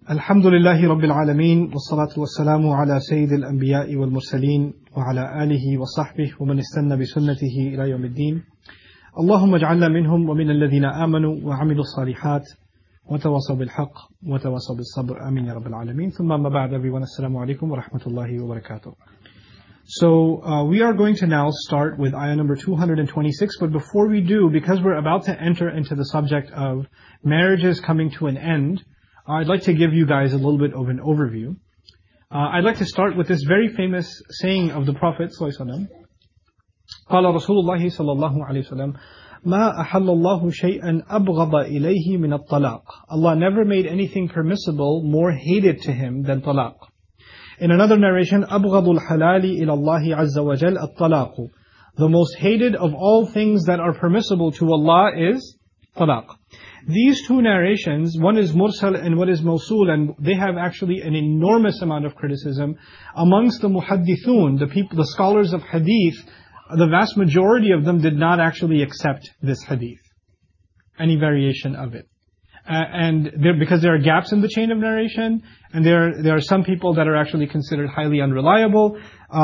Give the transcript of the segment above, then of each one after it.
الحمد لله رب العالمين والصلاة والسلام على سيد الأنبياء والمرسلين وعلى آله وصحبه ومن استنى بسنته إلى يوم الدين. اللهم اجعلنا منهم ومن الذين آمنوا وعملوا الصالحات وتواصوا بالحق وتواصوا بالصبر. آمين يا رب العالمين. ثم ما بعد, everyone, السلام عليكم ورحمة الله وبركاته. So we are going to now start with ayah number 226, but before we do, because we're about to enter into the subject of marriages coming to an end, I'd like to give you guys a little bit of an overview. I'd like to start with this very famous saying of the Prophet ﷺ. قال رسول الله صلى الله عليه وسلم ما أحل الله شيئا أبغض إليه من الطلاق. Allah never made anything permissible more hated to Him than talaq. In another narration, أبغض الحلال إلى الله عز وجل الطلاق. The most hated of all things that are permissible to Allah is talaq. These two narrations, one is mursal and one is mawsul, and they have actually an enormous amount of criticism amongst the muhaddithun, the scholars of hadith. The vast majority of them did not actually accept this hadith, any variation of it. Because there are gaps in the chain of narration, and there are some people that are actually considered highly unreliable.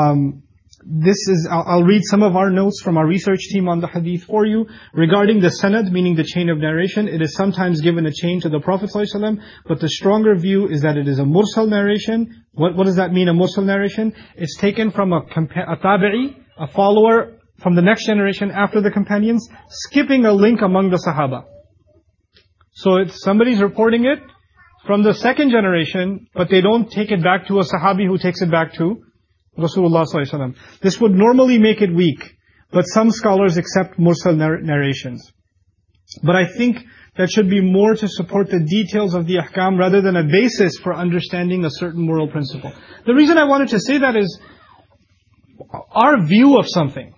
I'll read some of our notes from our research team on the hadith for you. Regarding the sanad, meaning the chain of narration, it is sometimes given a chain to the Prophet ﷺ, but the stronger view is that it is a mursal narration. What does that mean, a mursal narration? It's taken from a tabi'i, a follower from the next generation after the companions, skipping a link among the Sahaba. So somebody's reporting it from the second generation, but they don't take it back to a Sahabi who takes it back to Rasulullah ﷺ. This would normally make it weak, but some scholars accept mursal narrations. But I think that should be more to support the details of the ahkam rather than a basis for understanding a certain moral principle. The reason I wanted to say that is our view of something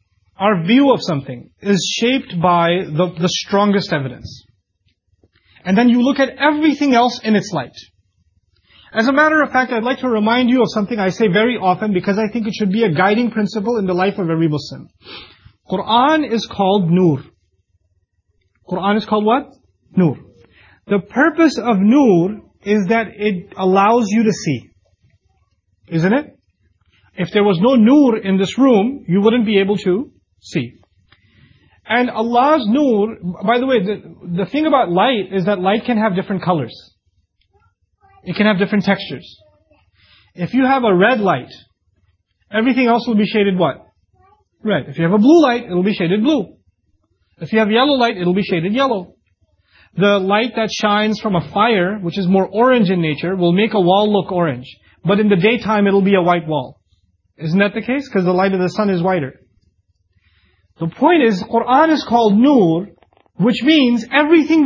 is shaped by the strongest evidence. And then you look at everything else in its light. As a matter of fact, I'd like to remind you of something I say very often because I think it should be a guiding principle in the life of every Muslim. Quran is called Nur. Quran is called what? Nur. The purpose of Nur is that it allows you to see. Isn't it? If there was no Nur in this room, you wouldn't be able to see. And Allah's Nur, by the way, the thing about light is that light can have different colors. It can have different textures. If you have a red light, everything else will be shaded what? Red. If you have a blue light, it will be shaded blue. If you have yellow light, it will be shaded yellow. The light that shines from a fire, which is more orange in nature, will make a wall look orange. But in the daytime, it will be a white wall. Isn't that the case? Because the light of the sun is whiter. The point is, Quran is called Nur, which means everything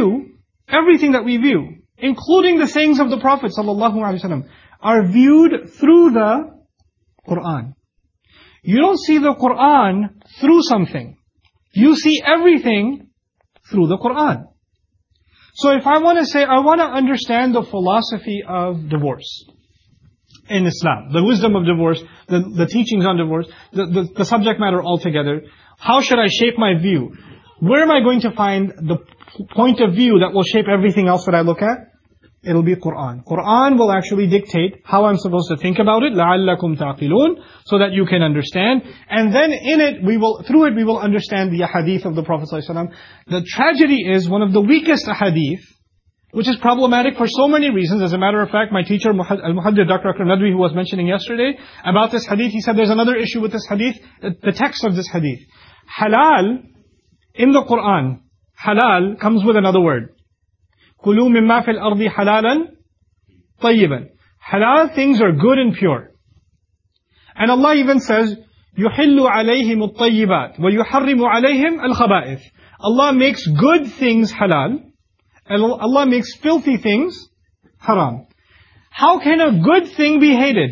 that we view, including the sayings of the Prophet ﷺ, are viewed through the Quran. You don't see the Quran through something. You see everything through the Quran. So if I want to understand the philosophy of divorce in Islam, the wisdom of divorce, the teachings on divorce, the subject matter altogether, how should I shape my view? Where am I going to find the point of view that will shape everything else that I look at? It'll be Quran. Quran will actually dictate how I'm supposed to think about it, لَعَلَّكُمْ تَعْقِلُونَ, so that you can understand. And then through it we will understand the hadith of the Prophet ﷺ. The tragedy is one of the weakest hadith, which is problematic for so many reasons. As a matter of fact, my teacher, Al-Muhaddith, Dr. Akram Nadwi, who was mentioning yesterday about this hadith, he said there's another issue with this hadith, the text of this hadith. Halal, in the Quran, halal comes with another word. كُلُوا مِمَّا فِي الْأَرْضِ حَلَالًا طَيِّبًا. Halal things are good and pure. And Allah even says, يُحِلُّ عَلَيْهِمُ الطَّيِّبَاتِ وَيُحَرِّمُ عَلَيْهِمْ الْخَبَائِثِ. Allah makes good things halal, and Allah makes filthy things haram. How can a good thing be hated?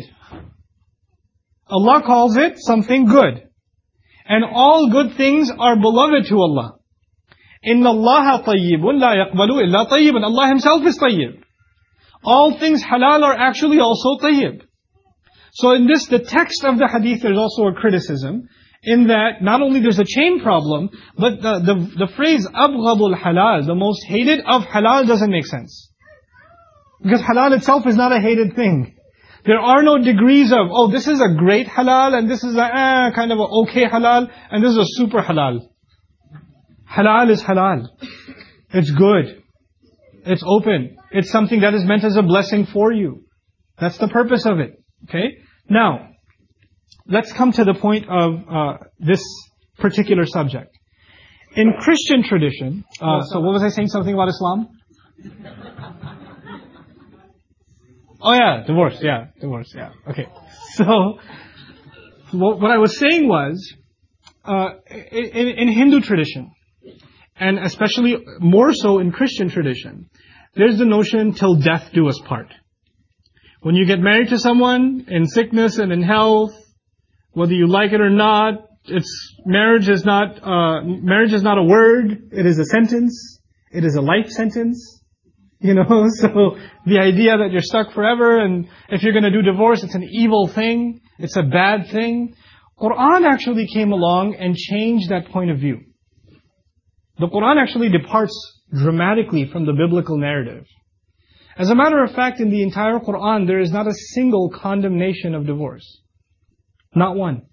Allah calls it something good. And all good things are beloved to Allah. إِنَّ اللَّهَ طَيِّبٌ لَا يَقْبَلُ إِلَّا طَيِّبٌ. Allah Himself is tayyib. All things halal are actually also tayyib. So in this, the text of the hadith, there's also a criticism, in that not only there's a chain problem, but the phrase أَبْغَضُ الْحَلَال, the most hated of halal, doesn't make sense. Because halal itself is not a hated thing. There are no degrees of, oh, this is a great halal, and this is a kind of a okay halal, and this is a super halal. Halal is halal. It's good. It's open. It's something that is meant as a blessing for you. That's the purpose of it. Okay? Now, let's come to the point of this particular subject. In Christian tradition, so what was I saying? Something about Islam? Oh yeah, divorce, yeah. Okay. So, what I was saying was, in Hindu tradition, and especially more so in Christian tradition, there's the notion till death do us part. When you get married to someone, in sickness and in health, whether you like it or not, marriage is not a word, it is a sentence, it is a life sentence. So the idea that you're stuck forever, and if you're going to do divorce, it's an evil thing, it's a bad thing. Quran actually came along and changed that point of view. The Quran actually departs dramatically from the biblical narrative. As a matter of fact, in the entire Quran, there is not a single condemnation of divorce. Not one.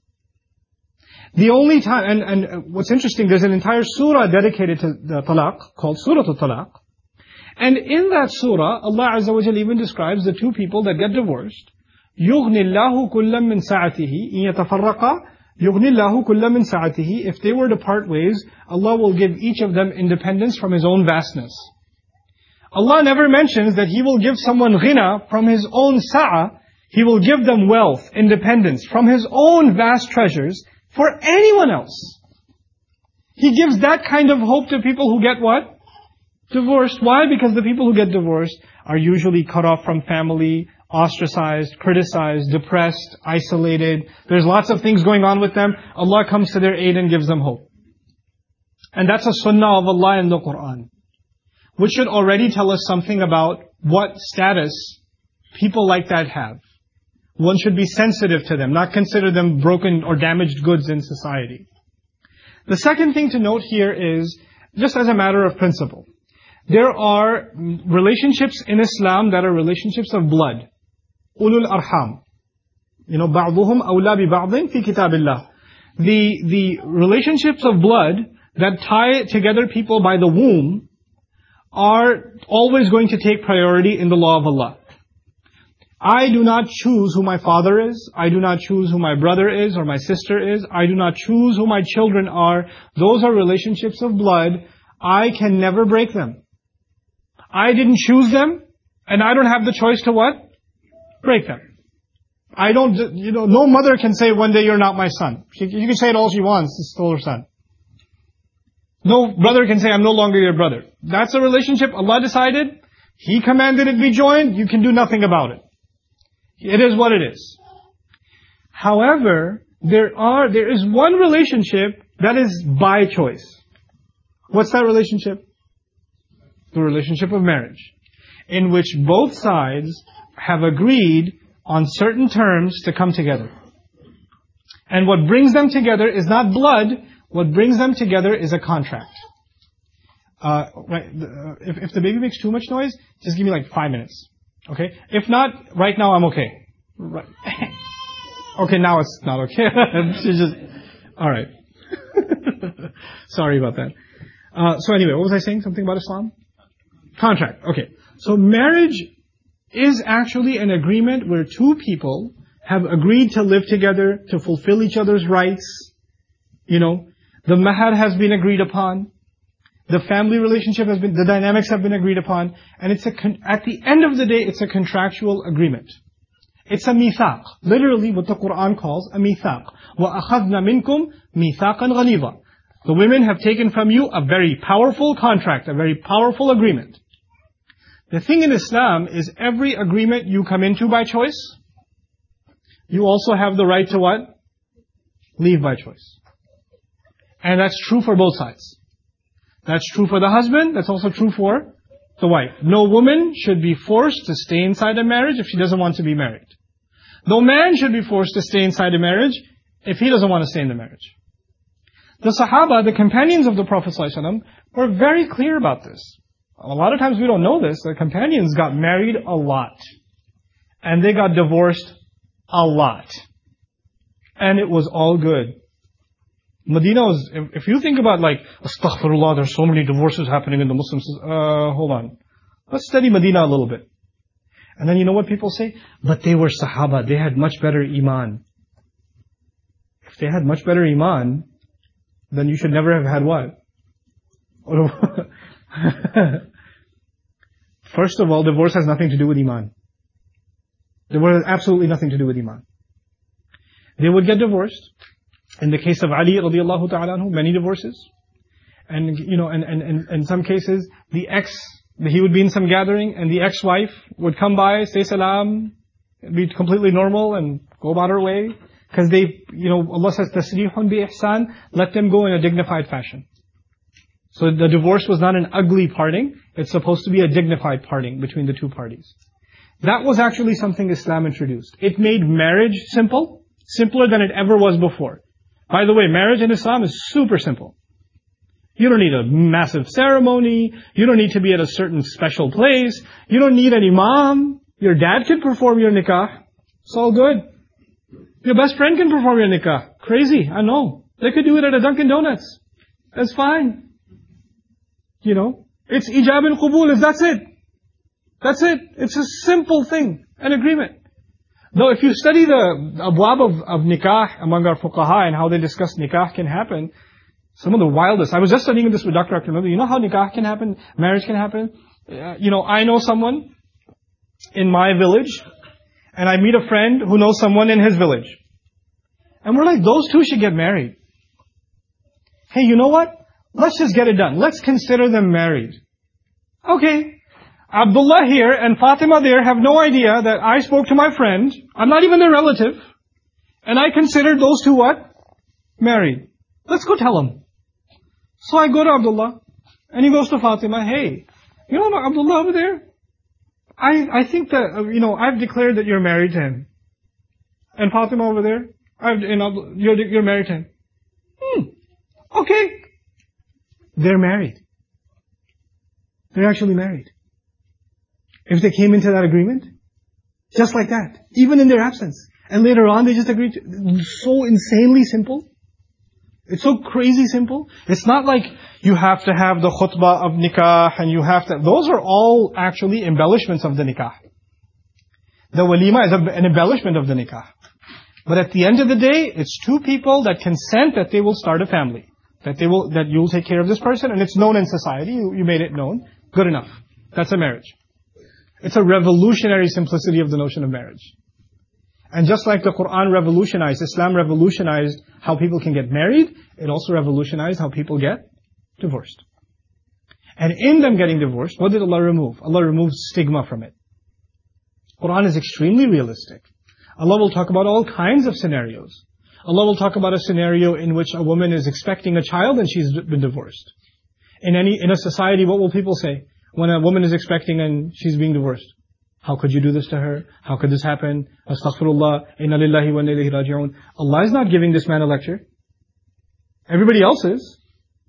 The only time, and what's interesting, there's an entire surah dedicated to the talaq, called Surah Al-Talaq. And in that surah, Allah Azza wa Jalla even describes the two people that get divorced. يُغْنِ اللَّهُ كُلًّا مِنْ سَعَتِهِ إِن يَتَفَرَّقَا يُغْنِ اللَّهُ كُلًّا مِنْ سَعَتِهِ. If they were to part ways, Allah will give each of them independence from His own vastness. Allah never mentions that He will give someone ghina from His own sa'ah. He will give them wealth, independence from His own vast treasures for anyone else. He gives that kind of hope to people who get what? Divorced. Why? Because the people who get divorced are usually cut off from family, ostracized, criticized, depressed, isolated. There's lots of things going on with them. Allah comes to their aid and gives them hope. And that's a sunnah of Allah in the Quran, which should already tell us something about what status people like that have. One should be sensitive to them, not consider them broken or damaged goods in society. The second thing to note here is, just as a matter of principle, there are relationships in Islam that are relationships of blood. Ulul arham. بَعْضُهُمْ أَوْلَى بِبَعْضٍ فِي كِتَابِ اللَّهِ. The relationships of blood that tie together people by the womb are always going to take priority in the law of Allah. I do not choose who my father is. I do not choose who my brother is or my sister is. I do not choose who my children are. Those are relationships of blood. I can never break them. I didn't choose them, and I don't have the choice to what? Break them. No mother can say one day you're not my son. You can say it all she wants, it's still her son. No brother can say I'm no longer your brother. That's a relationship Allah decided. He commanded it be joined. You can do nothing about it. It is what it is. However, there is one relationship that is by choice. What's that relationship? The relationship of marriage, in which both sides have agreed on certain terms to come together. And what brings them together is not blood. What brings them together is a contract. If the baby makes too much noise, just give me like 5 minutes. Okay? If not, right now I'm okay. Right. Okay, now it's not okay. Alright. Sorry about that. So anyway, what was I saying? Something about Islam? Contract. Okay. So marriage is actually an agreement where two people have agreed to live together, to fulfill each other's rights. The mahar has been agreed upon. The family relationship the dynamics have been agreed upon. And at the end of the day, it's a contractual agreement. It's a mithaq. Literally what the Quran calls a mithaq. وَأَخَذْنَا مِنْكُمْ مِيثَاقًا غَلِيظًا. The women have taken from you a very powerful contract, a very powerful agreement. The thing in Islam is every agreement you come into by choice, you also have the right to what? Leave by choice. And that's true for both sides. That's true for the husband, that's also true for the wife. No woman should be forced to stay inside a marriage if she doesn't want to be married. No man should be forced to stay inside a marriage if he doesn't want to stay in the marriage. The Sahaba, the companions of the Prophet ﷺ, were very clear about this. A lot of times we don't know this. The companions got married a lot. And they got divorced a lot. And it was all good. Medina was, if you think about like, astaghfirullah, there's so many divorces happening in the Muslims. Hold on. Let's study Medina a little bit. And then you know what people say? But they were Sahaba. They had much better Iman. If they had much better Iman, then you should never have had what? First of all, divorce has nothing to do with Iman. Divorce has absolutely nothing to do with Iman. They would get divorced. In the case of Ali radiallahu ta'ala anhu, many divorces. And, you know, and in some cases, he would be in some gathering, and the ex-wife would come by, say salam, be completely normal, and go about her way. Because they, you know, Allah says, tasrihun bi ihsan, let them go in a dignified fashion. So the divorce was not an ugly parting, it's supposed to be a dignified parting between the two parties. That was actually something Islam introduced. It made marriage simple, simpler than it ever was before. By the way, marriage in Islam is super simple. You don't need a massive ceremony, you don't need to be at a certain special place, you don't need an imam, your dad can perform your nikah, it's all good. Your best friend can perform your nikah. Crazy, I know. They could do it at a Dunkin' Donuts. That's fine. You know, it's ijab and qubul, that's it. That's it. It's a simple thing, an agreement. Though if you study the abwab of nikah among our fuqaha and how they discuss nikah can happen, some of the wildest. I was just studying this with Dr. Akhtar. You know how nikah can happen, marriage can happen? You know, I know someone in my village, and I meet a friend who knows someone in his village. And we're like, those two should get married. Hey, you know what? Let's just get it done. Let's consider them married. Okay. Abdullah here and Fatima there have no idea that I spoke to my friend. I'm not even their relative. And I considered those two what? Married. Let's go tell them. So I go to Abdullah. And he goes to Fatima. Hey, you know Abdullah over there? I think that, you know, I've declared that you're married to him. And Fatima over there? You're married to him. Okay. They're married. They're actually married. If they came into that agreement, just like that, even in their absence. And later on they just agreed to, so insanely simple. It's so crazy simple. It's not like you have to have the khutbah of nikah and you have to, those are all actually embellishments of the nikah. The walima is an embellishment of the nikah. But at the end of the day, it's two people that consent that they will start a family. That you'll take care of this person, and it's known in society, you made it known. Good enough. That's a marriage. It's a revolutionary simplicity of the notion of marriage. And just like the Quran revolutionized, Islam revolutionized how people can get married, it also revolutionized how people get divorced. And in them getting divorced, what did Allah remove? Allah removed stigma from it. Quran is extremely realistic. Allah will talk about all kinds of scenarios. Allah will talk about a scenario in which a woman is expecting a child and she's been divorced. In a society, what will people say when a woman is expecting and she's being divorced? How could you do this to her? How could this happen? Astaghfirullah, inna lillahi wa inna ilayhi raji'un. Allah is not giving this man a lecture. Everybody else is.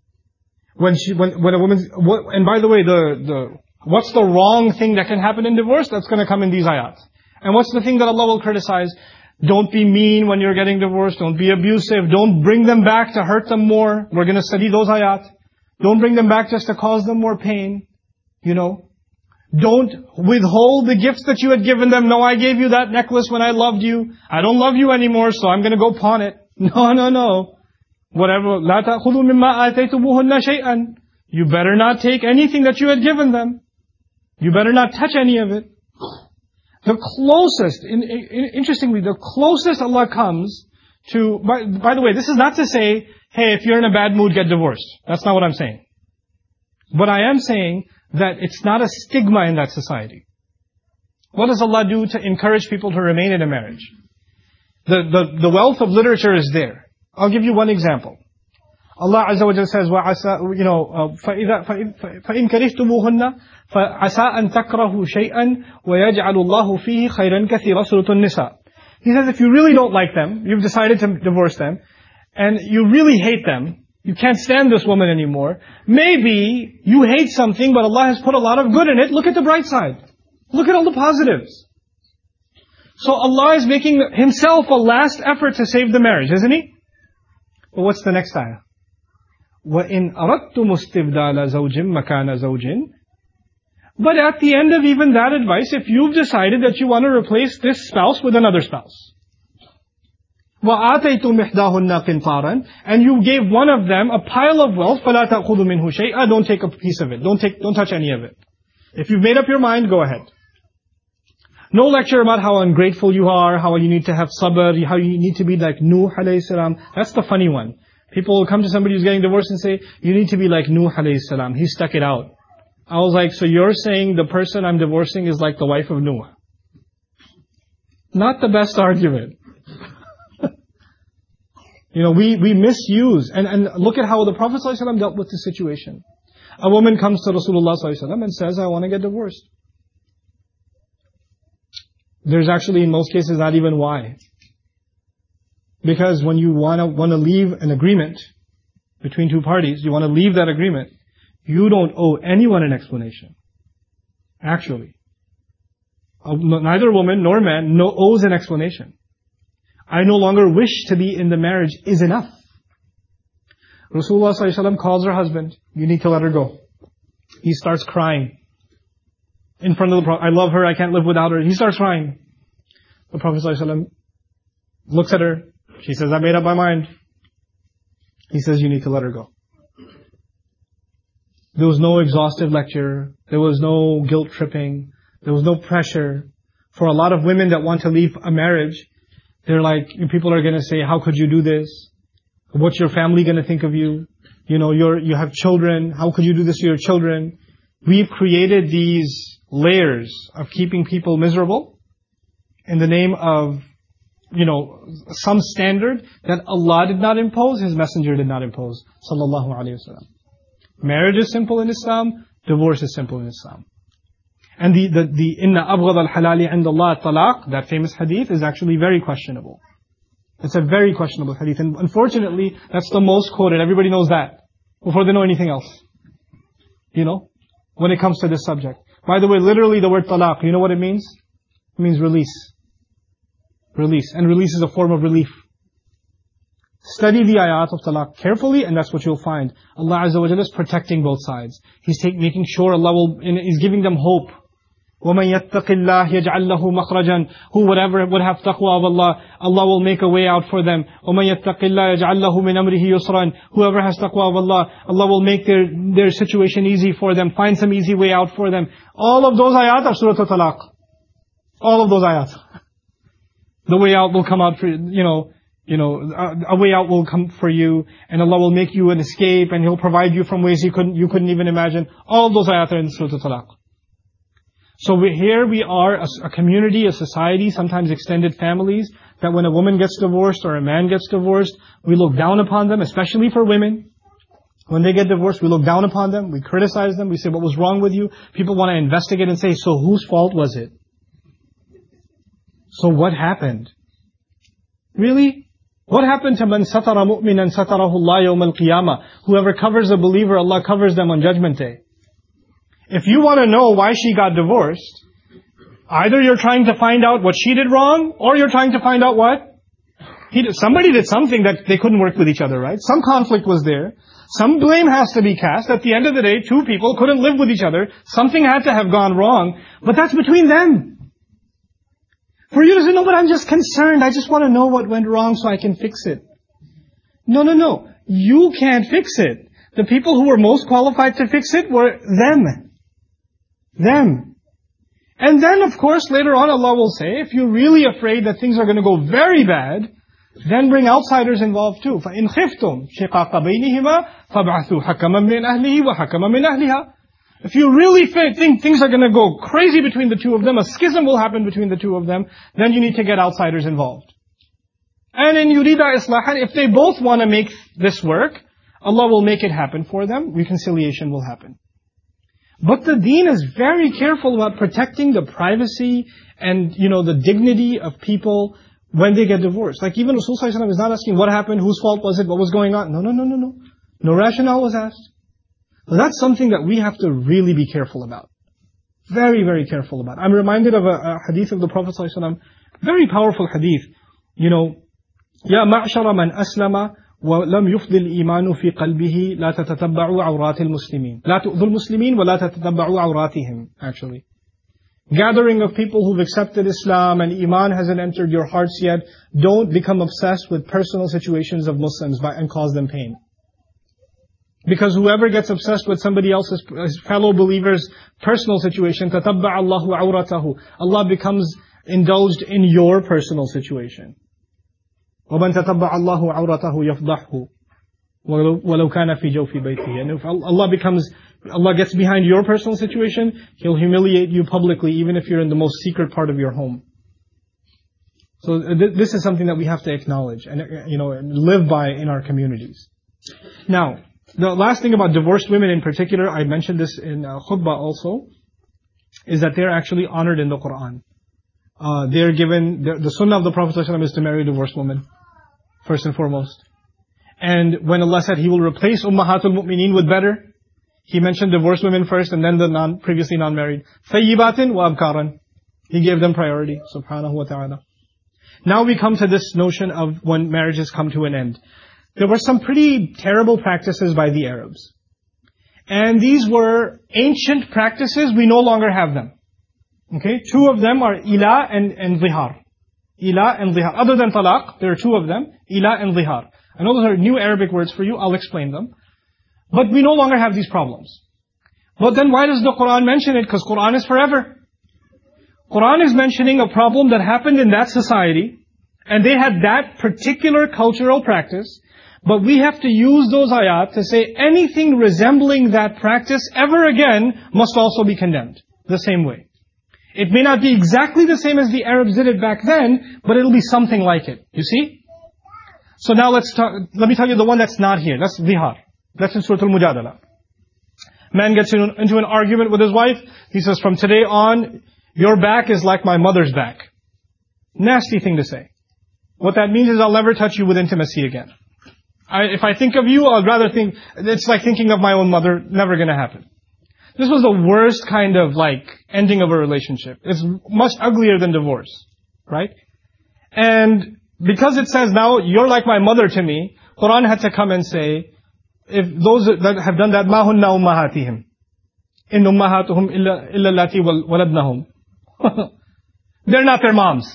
When a woman's, and by the way, what's the wrong thing that can happen in divorce? That's going to come in these ayat. And what's the thing that Allah will criticize? Don't be mean when you're getting divorced. Don't be abusive. Don't bring them back to hurt them more. We're going to study those ayat. Don't bring them back just to cause them more pain. You know. Don't withhold the gifts that you had given them. No, I gave you that necklace when I loved you. I don't love you anymore, so I'm going to go pawn it. No. Whatever. لَا تَأْخُذُوا مِمَّا آتَيْتُمُوهُنَّ شَيْئًا. You better not take anything that you had given them. You better not touch any of it. The closest, interestingly, the closest Allah comes to, by the way, this is not to say, hey, if you're in a bad mood, get divorced. That's not what I'm saying. But I am saying that it's not a stigma in that society. What does Allah do to encourage people to remain in a marriage? The wealth of literature is there. I'll give you one example. Allah Azza wa Jalla says, فَإِن كَرِهْتُمُوهُنَّ فَعَسَىٰ أَن تَكْرَهُوا شَيْئًا وَيَجْعَلُ اللَّهُ فِيهِ خَيْرًا كَثِيرًا. Surah An-Nisa. He says, if you really don't like them, you've decided to divorce them, and you really hate them, You can't stand this woman anymore. Maybe you hate something, but Allah has put a lot of good in it. Look at the bright side. Look at all the positives. So Allah is making Himself a last effort to save the marriage, isn't He? But what's the next ayah? وَإِنْ أَرَدْتُمُ اسْتِبْدَالَ زَوْجٍ مَكَانَ زَوْجٍ. But at the end of even that advice, if you've decided that you want to replace this spouse with another spouse, وَآتَيْتُمْ إِحْدَاهُنَّ قِنْطَارًا, and you gave one of them a pile of wealth, فَلَا تَأْخُذُ مِنْهُ شَيْئًا, don't take a piece of it. Don't touch any of it. If you've made up your mind, go ahead. No lecture about how ungrateful you are, how you need to have sabr, how you need to be like Nuh alayhi salam. That's the funny one. People will come to somebody who's getting divorced and say, you need to be like Nuh alayhi salam. He stuck it out. I was like, so you're saying the person I'm divorcing is like the wife of Nuh? Not the best argument. We misuse. And look at how the Prophet ﷺ dealt with the situation. A woman comes to Rasulullah ﷺ and says, I want to get divorced. There's actually in most cases not even why. Because when you want to leave an agreement between two parties, you want to leave that agreement, you don't owe anyone an explanation. Actually. Neither woman nor man owes an explanation. I no longer wish to be in the marriage is enough. Rasulullah ﷺ calls her husband, you need to let her go. He starts crying. In front of the Prophet, I love her, I can't live without her. He starts crying. The Prophet ﷺ looks at her. She says, I made up my mind. He says, you need to let her go. There was no exhaustive lecture. There was no guilt tripping. There was no pressure. For a lot of women that want to leave a marriage, they're like, people are going to say, how could you do this? What's your family going to think of you? You have children. How could you do this to your children? We've created these layers of keeping people miserable in the name of, some standard that Allah did not impose, His Messenger did not impose. Sallallahu Alaihi Wasallam. Marriage is simple in Islam. Divorce is simple in Islam. And the inna abghad al-halali inda Allah talaq, that famous hadith, is actually very questionable. It's a very questionable hadith. And unfortunately, that's the most quoted. Everybody knows that before they know anything else. When it comes to this subject. By the way, literally the word talaq, you know what it means? It means release. Release. And release is a form of relief. Study the ayat of talaq carefully, and that's what you'll find. Allah Azza wa Jalla is protecting both sides. He's making sure He's giving them hope. وَمَنْ يَتَّقِ اللَّهِ يَجْعَلْ لَهُ مَخْرَجًا. Whoever would have taqwa of Allah, Allah will make a way out for them. وَمَنْ يَتَّقِ اللَّهِ يَجْعَلْ لَهُ مِنْ أَمْرِهِ يُسْرًا. Whoever has taqwa of Allah, Allah will make their situation easy for them, find some easy way out for them. All of those ayat are Surah Al-Talaq. All of those ayat. The way out will come out for, a way out will come for you, and Allah will make you an escape, and He'll provide you from ways you couldn't even imagine. All of those ayat are in Surah Al-Talaq. So here we are, a community, a society, sometimes extended families, that when a woman gets divorced or a man gets divorced, we look down upon them, especially for women. When they get divorced, we look down upon them, we criticize them, we say, what was wrong with you? People want to investigate and say, so whose fault was it? So what happened? Really? What happened to man satara mu'minan satarahu Allah yawm al-qiyamah? Whoever covers a believer, Allah covers them on Judgment Day. If you want to know why she got divorced, either you're trying to find out what she did wrong, or you're trying to find out what? Somebody did something that they couldn't work with each other, right? Some conflict was there. Some blame has to be cast. At the end of the day, two people couldn't live with each other. Something had to have gone wrong. But that's between them. For you to say, no, but I'm just concerned. I just want to know what went wrong so I can fix it. No. You can't fix it. The people who were most qualified to fix it were them. And then, of course, later on Allah will say, if you're really afraid that things are going to go very bad, then bring outsiders involved too. فَإِنْ خِفْتُمْ شِقَاقَ بَيْنِهِمَا فَابْعَثُوا حَكَمًا مِنْ أَهْلِهِ وَحَكَمًا مِنْ أَهْلِهَا. If you really think things are going to go crazy between the two of them, a schism will happen between the two of them, then you need to get outsiders involved. And in yurida islahan, if they both want to make this work, Allah will make it happen for them. Reconciliation will happen. But the deen is very careful about protecting the privacy and, the dignity of people when they get divorced. Like even Rasulullah ﷺ is not asking what happened, whose fault was it, what was going on. No. No rationale was asked. So that's something that we have to really be careful about. Very, very careful about. I'm reminded of a hadith of the Prophet ﷺ, very powerful hadith. يا معشر من أسلم ولم يفض الإيمان في قلبه لا تتتبعوا عورات المسلمين. لا تؤذوا المسلمين ولا تتتبعوا عوراتهم, actually. Gathering of people who've accepted Islam and Iman hasn't entered your hearts yet, don't become obsessed with personal situations of Muslims and cause them pain. Because whoever gets obsessed with somebody else's fellow believers' personal situation, تَتَبَّعَ اللَّهُ عَوْرَتَهُ, Allah becomes indulged in your personal situation. وَمَنْ تَتَبَّعَ اللَّهُ عَوْرَتَهُ يَفْضَحْهُ وَلَوْ كَانَ فِي جَوْفِ بَيْتِهِ. And if Allah gets behind your personal situation, He'll humiliate you publicly, even if you're in the most secret part of your home. So this is something that we have to acknowledge and live by in our communities. Now, the last thing about divorced women in particular, I mentioned this in khutbah also, is that they're actually honored in the Quran. They're given, the sunnah of the Prophet ﷺ is to marry a divorced woman, first and foremost. And when Allah said He will replace Ummahatul Mu'mineen with better, He mentioned divorced women first and then the previously non-married. Thayyibatin wa abkaran. He gave them priority, subhanahu wa ta'ala. Now we come to this notion of when marriages come to an end. There were some pretty terrible practices by the Arabs. And these were ancient practices, we no longer have them. Okay, two of them are ila and zihar. Ila and zihar. Other than talaq, there are two of them, ila and zihar. I know those are new Arabic words for you, I'll explain them. But we no longer have these problems. But then why does the Quran mention it? Because Quran is forever. Quran is mentioning a problem that happened in that society, and they had that particular cultural practice, but we have to use those ayat to say anything resembling that practice ever again must also be condemned, the same way. It may not be exactly the same as the Arabs did it back then, but it'll be something like it. You see? So now let me tell you the one that's not here. That's zihar. That's in Surah Al-Mujadala. Man gets into an argument with his wife. He says, from today on, your back is like my mother's back. Nasty thing to say. What that means is I'll never touch you with intimacy again. If I think of you, I'd rather think, it's like thinking of my own mother, never gonna happen. This was the worst kind of ending of a relationship. It's much uglier than divorce. Right? And because it says now, you're like my mother to me, Quran had to come and say, if those that have done that, مَا هُنَّ أُمَّهَاتِهِمْ إِنْ أُمَّهَاتُهُمْ إِلَّا اللَّاتِي وَلَدْنَهُمْ. They're not their moms.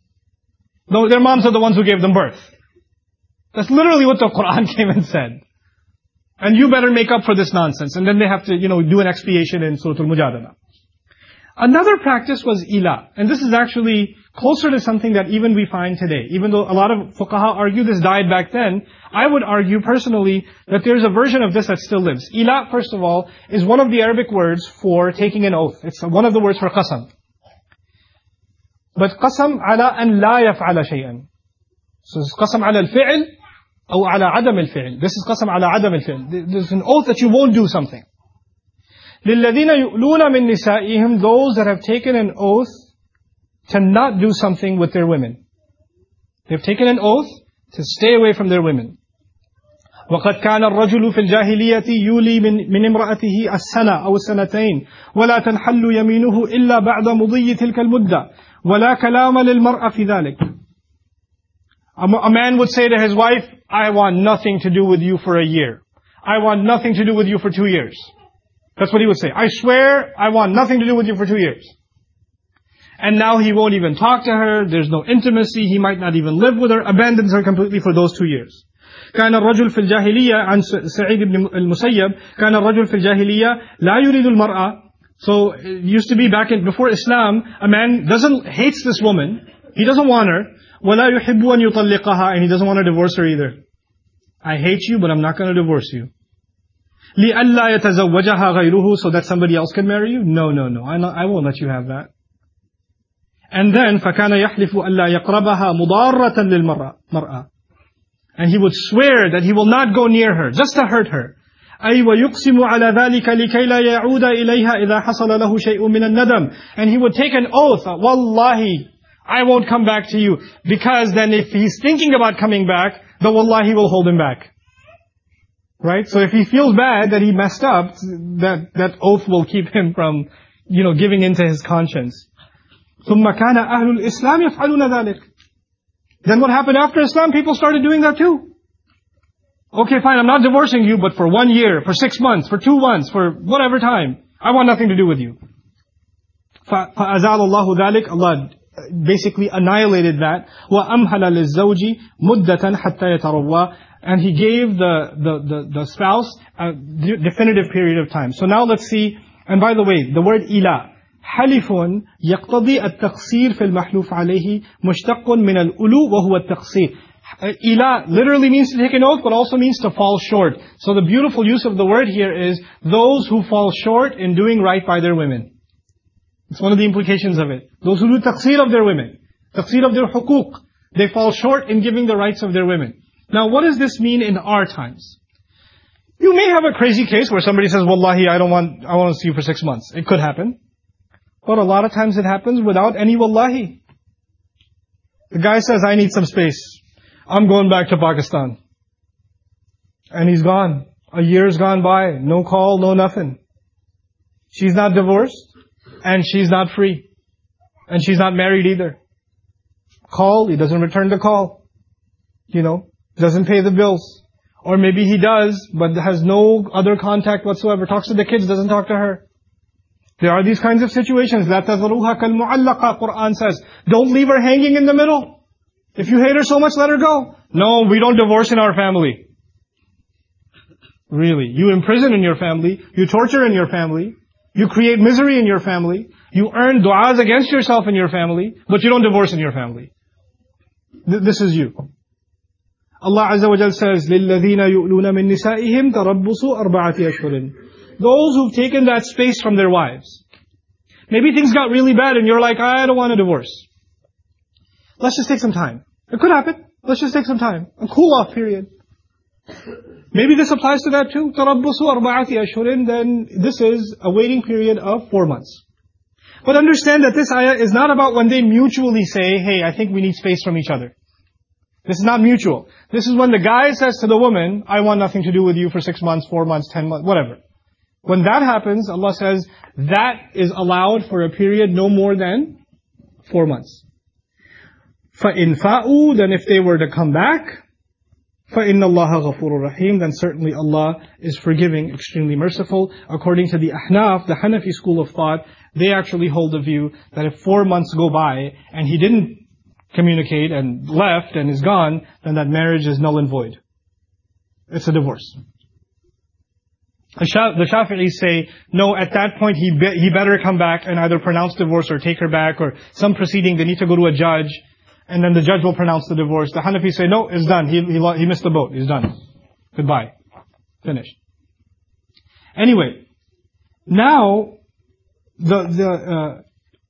No, their moms are the ones who gave them birth. That's literally what the Quran came and said. And you better make up for this nonsense. And then they have to, do an expiation in Surah Al-Mujadala. Another practice was ila. And this is actually closer to something that even we find today. Even though a lot of fuqaha argue this died back then, I would argue personally that there's a version of this that still lives. Ila, first of all, is one of the Arabic words for taking an oath. It's one of the words for qasam. But qasam ala an la yaf'ala shay'an. So it's qasam ala al-fi'l or ala adam al-fi'l. This is qasam ala adam al-fi'l. There's an oath that you won't do something. لِلَّذِينَ يُؤْلُونَ مِن نِسَائِهِمْ, those that have taken an oath to not do something with their women. They've taken an oath to stay away from their women. وَقَدْ كَانَ الرَّجُلُ فِي الْجَاهِلِيَّةِ يُولِي مِنْ امْرَأَتِهِ السَّنَةَ أَوْ السَّنَتَيْنِ وَلَا تَنْحَلُّ يَمِينُهُ إِلَّا بَعْدَ مُضِيِّ تِلْكَ الْمُدَّةِ وَلَا كَلَامَ لِلْمَرْأَ فِي ذَلِكَ. A man would say to his wife, I want nothing to do with you for a year. I want nothing to do with you for 2 years. That's what he would say. I swear, I want nothing to do with you for 2 years. And now he won't even talk to her, there's no intimacy, he might not even live with her, abandons her completely for those 2 years. كان الرجل في الجاهلية عن سعيد بن المسيب كان الرجل في الجاهلية لا يريد المرأة. So it used to be before Islam, a man hates this woman, he doesn't want her, ولا يحب أن يطلقها, and he doesn't want to divorce her either. I hate you, but I'm not going to divorce you. لِأَلَّا يَتَزَوَّجَهَا غَيْرُهُ, so that somebody else can marry you? No, I won't let you have that. And then فَكَانَ يَحْلِفُ أَلَّا يَقْرَبَهَا مُضَارَّةً لِلْمَرْأَةِ, and he would swear that he will not go near her, just to hurt her. أي ويقسم على ذلك لكي لا يعود إليها إذا حصل له شيء من الندم. And he would take an oath, Wallahi, I won't come back to you. Because then if he's thinking about coming back, the Wallahi will hold him back. Right? So if he feels bad that he messed up, that oath will keep him from, giving into his conscience. ثُمَّ كَانَ أَهْلُ الْإِسْلَامِ يَفْعَلُونَ ذَلِكَ. Then what happened after Islam? People started doing that too. Okay, fine, I'm not divorcing you, but for 1 year, for 6 months, for 2 months, for whatever time, I want nothing to do with you. فَأَزَالَ اللَّهُ ذَلِكَ. Allah basically annihilated that. وَأَمْهَلَ لِلزَّوْجِ مُدَّةً حَتَّى يَتَرَوَّى. And He gave the spouse a definitive period of time. So now let's see, and by the way, the word إِلَى حلف يقتضي التقصير في المحلوف عليه مشتق من الألو وهو التقصير. Ila literally means to take an oath, but also means to fall short. So the beautiful use of the word here is those who fall short in doing right by their women. It's one of the implications of it. Those who do taqseer of their women, taqseer of their huquq, they fall short in giving the rights of their women. Now what does this mean in our times? You may have a crazy case where somebody says, Wallahi, I want to see you for 6 months. It could happen. But a lot of times it happens without any wallahi. The guy says, I need some space. I'm going back to Pakistan. And he's gone. A year's gone by. No call, no nothing. She's not divorced. And she's not free. And she's not married either. Call, he doesn't return the call. Doesn't pay the bills. Or maybe he does, but has no other contact whatsoever. Talks to the kids, doesn't talk to her. There are these kinds of situations. لَا تَذَرُوهَا كَالْمُعَلَّقَةِ Quran says. Don't leave her hanging in the middle. If you hate her so much, let her go. No, we don't divorce in our family. Really. You imprison in your family. You torture in your family. You create misery in your family. You earn du'as against yourself in your family. But you don't divorce in your family. This is you. Allah Azza wa Jal says, لِلَّذِينَ يُؤْلُونَ مِن نِسَائِهِمْ تَرَبُّصُ أَرْبَعَةِ أَشْهُرٍ. Those who've taken that space from their wives. Maybe things got really bad and you're like, I don't want a divorce. Let's just take some time. It could happen. Let's just take some time. A cool-off period. Maybe this applies to that too. تَرَبُّصُ أَرْبَعَةِ أَشْهُرٍ. Then this is a waiting period of 4 months. But understand that this ayah is not about when they mutually say, hey, I think we need space from each other. This is not mutual. This is when the guy says to the woman, I want nothing to do with you for 6 months, 4 months, 10 months, whatever. When that happens, Allah says, that is allowed for a period no more than 4 months. فَإِنْ فَاءُوا. Then if they were to come back, فَإِنَّ اللَّهَ غَفُورٌ رَحِيمٌ. Then certainly Allah is forgiving, extremely merciful. According to the Ahnaf, the Hanafi school of thought, they actually hold the view that if 4 months go by and he didn't communicate and left and is gone, then that marriage is null and void. It's a divorce. The Shafi'is say, no, at that point he better come back and either pronounce divorce or take her back or some proceeding. They need to go to a judge and then the judge will pronounce the divorce. The Hanafis say, no, it's done. He missed the boat. He's done. Goodbye. Finished. Anyway, now what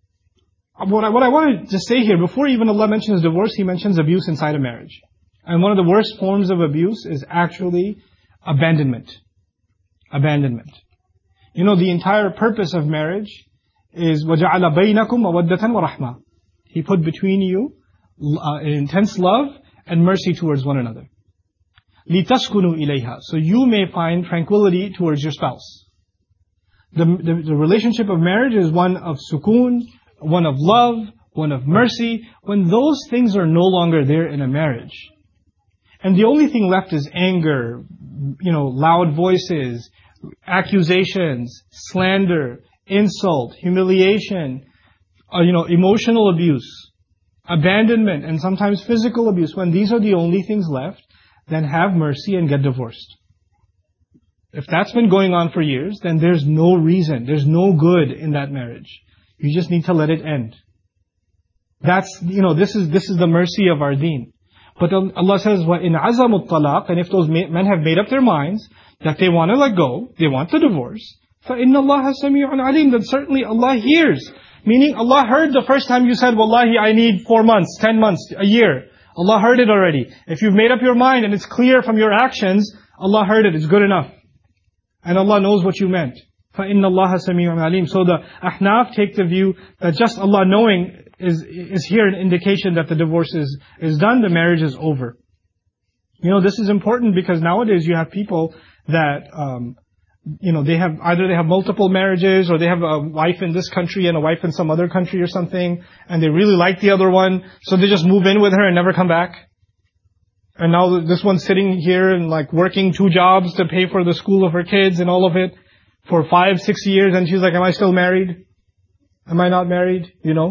I wanted to say here, before even Allah mentions divorce, He mentions abuse inside a marriage. And one of the worst forms of abuse is actually abandonment. Abandonment. The entire purpose of marriage is وَجَعَلَ بَيْنَكُمْ مَوَدَّةً وَرَحْمَةً. He put between you intense love and mercy towards one another. لِتَسْكُنُوا إِلَيْهَا. So you may find tranquility towards your spouse. The relationship of marriage is one of sukoon, one of love, one of mercy. When those things are no longer there in a marriage, and the only thing left is anger, loud voices, accusations, slander, insult, humiliation, emotional abuse, abandonment, and sometimes physical abuse. When these are the only things left, then have mercy and get divorced. If that's been going on for years, then there's no reason, there's no good in that marriage. You just need to let it end. This is the mercy of our deen. But Allah says, وَإِنْ عَزَمُوا الطَّلَاقِ. And if those men have made up their minds that they want to let go, they want the divorce, فَإِنَّ اللَّهَ سَمِيعٌ عَلِيمٌ. Then certainly Allah hears. Meaning Allah heard the first time you said, Wallahi, I need 4 months, 10 months, a year. Allah heard it already. If you've made up your mind and it's clear from your actions, Allah heard it, it's good enough. And Allah knows what you meant. فَإِنَّ اللَّهَ سَمِيعٌ عَلِيمٌ. So the Ahnaf take the view that just Allah knowing is here an indication that the divorce is done, the marriage is over. This is important because nowadays you have people that, they have multiple marriages, or they have a wife in this country and a wife in some other country or something, and they really like the other one, so they just move in with her and never come back. And now this one's sitting here and working 2 jobs to pay for the school of her kids and all of it for 5, 6 years, and she's like, am I still married? Am I not married?